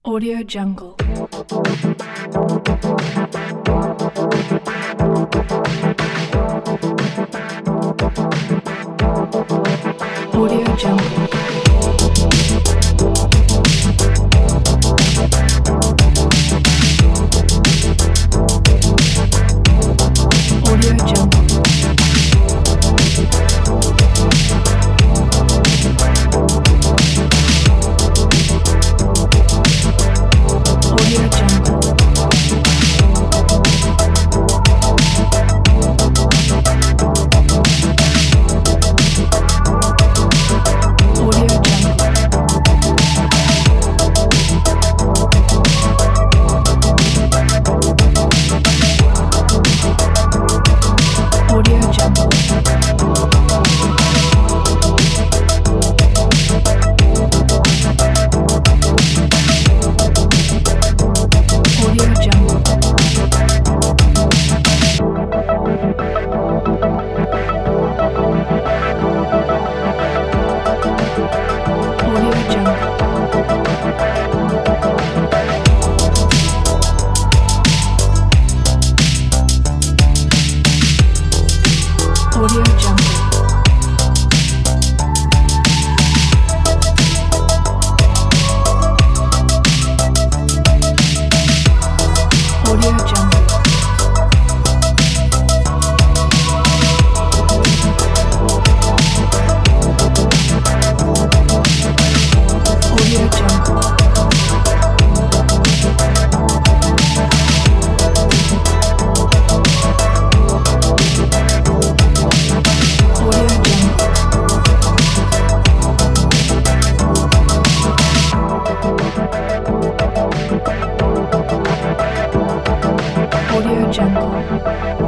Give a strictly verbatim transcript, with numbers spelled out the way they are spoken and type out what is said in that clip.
Audio Jungle. Audio Jungle. Audio Jungle. Audio Jungle. Audio Jungle. Audio Jungle. Audio Jungle. Audio Jungle. Audio Jungle. Audio Jungle. Audio Jungle. Audio Jungle. Audio Jungle.